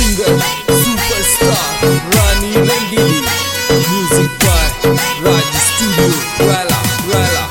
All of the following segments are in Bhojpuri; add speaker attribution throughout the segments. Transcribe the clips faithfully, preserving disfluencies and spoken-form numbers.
Speaker 1: Singer superstar Rani Rangeeli, music by Raj studio वाला वाला।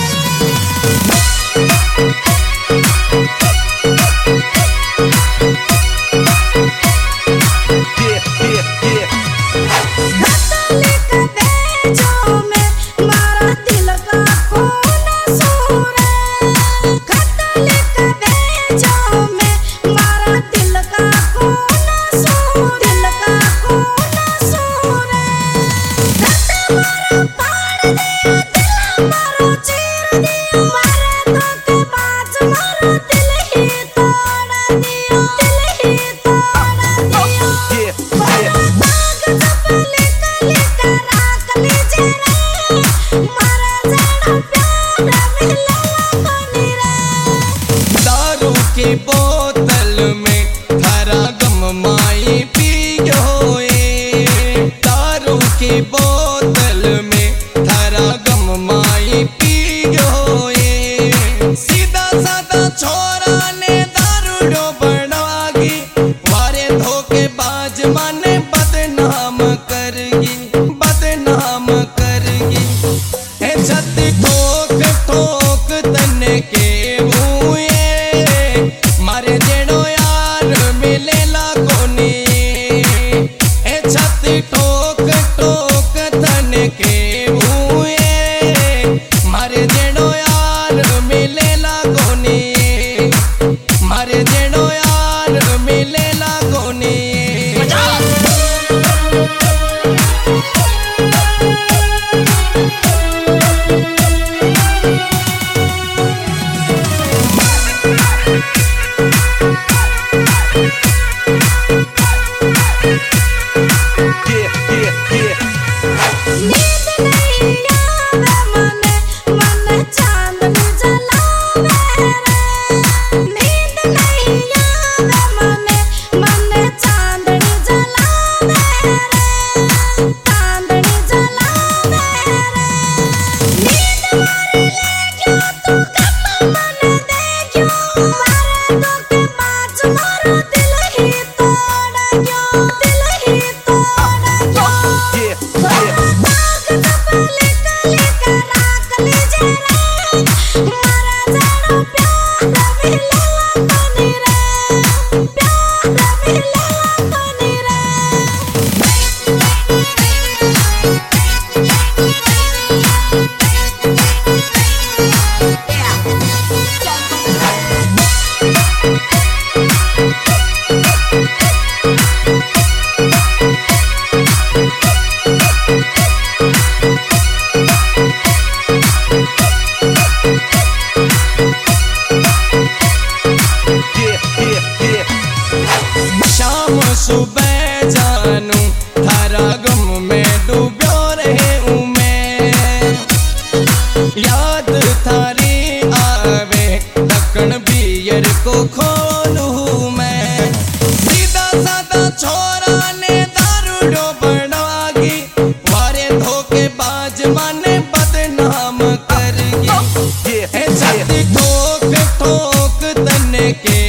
Speaker 2: के बोतल में थारा गम माई पी गए, दारू की बोतल में थारा गम माई पी गए। सीधा साधा छोरा ने दारू डो बनवागी, वारे धोखेबाज माने बदनाम करगी, बदनाम करगी। है छत ठोक ठोक तने के मारे जेड़ो यार मिलेला कोनी। ए छत ठोक ठोक तन के हुए, मारे जेड़ो यार मिलेला कोनी, मारे जेड़ो यार मिलेला कोनी। सुबह जानू थारा गम में डूबो रहे हूँ मैं, याद थारी आवे ढक्कन बियर को खोलूं मैं। सीधा साधा छोरा ने दारू डो बनवागी, वारे धोखेबाज माने बदनाम करगी। है छत ठोक ठोक तने के